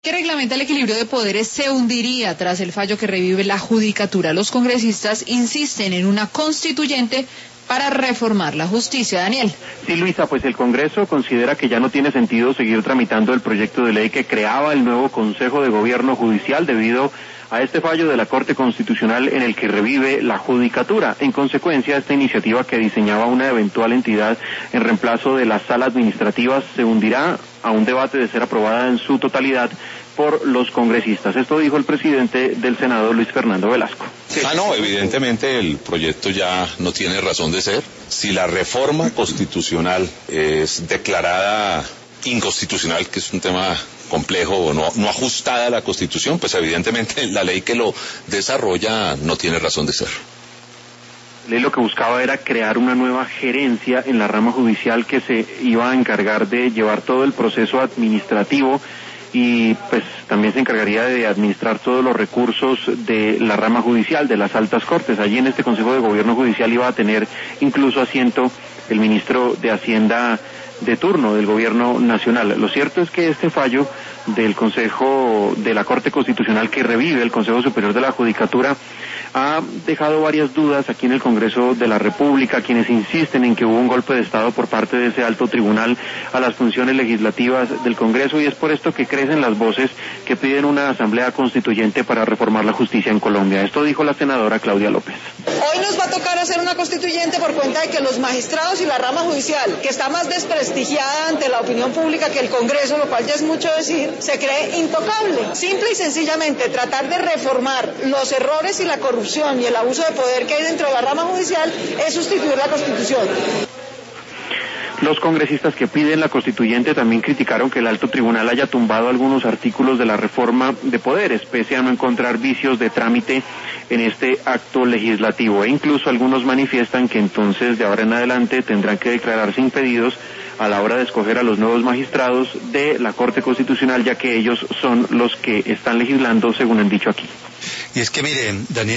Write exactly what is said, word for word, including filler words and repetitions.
Que reglamenta el equilibrio de poderes se hundiría tras el fallo que revive la judicatura. Los congresistas insisten en una constituyente para reformar la justicia. Daniel. Sí, Luisa, pues el Congreso considera que ya no tiene sentido seguir tramitando el proyecto de ley que creaba el nuevo Consejo de Gobierno Judicial debido a este fallo de la Corte Constitucional en el que revive la judicatura. En consecuencia, esta iniciativa que diseñaba una eventual entidad en reemplazo de las salas administrativas se hundirá a un debate de ser aprobada en su totalidad por los congresistas. Esto dijo el presidente del Senado, Luis Fernando Velasco. Ah, no, evidentemente el proyecto ya no tiene razón de ser. Si la reforma constitucional es declarada inconstitucional, que es un tema complejo o no, no ajustada a la Constitución, pues evidentemente la ley que lo desarrolla no tiene razón de ser. La ley lo que buscaba era crear una nueva gerencia en la rama judicial que se iba a encargar de llevar todo el proceso administrativo y pues también se encargaría de administrar todos los recursos de la rama judicial, de las altas cortes. Allí en este Consejo de Gobierno Judicial iba a tener incluso asiento el ministro de Hacienda de turno del Gobierno Nacional. Lo cierto es que este fallo del Consejo de la Corte Constitucional que revive el Consejo Superior de la Judicatura ha dejado varias dudas aquí en el Congreso de la República, quienes insisten en que hubo un golpe de Estado por parte de ese alto tribunal a las funciones legislativas del Congreso, y es por esto que crecen las voces que piden una asamblea constituyente para reformar la justicia en Colombia. Esto dijo la senadora Claudia López. Hoy nos va a tocar hacer una constituyente por cuenta de que los magistrados y la rama judicial, que está más desprestigiada ante la opinión pública que el Congreso, lo cual ya es mucho decir, se cree intocable. Simple y sencillamente tratar de reformar los errores y la corrupción y el abuso de poder que hay dentro de la rama judicial es sustituir la Constitución. Los congresistas que piden la constituyente también criticaron que el alto tribunal haya tumbado algunos artículos de la reforma de poderes, pese a no encontrar vicios de trámite en este acto legislativo, e incluso algunos manifiestan que entonces de ahora en adelante tendrán que declararse impedidos a la hora de escoger a los nuevos magistrados de la Corte Constitucional, ya que ellos son los que están legislando, según han dicho aquí. Y es que miren, Daniel,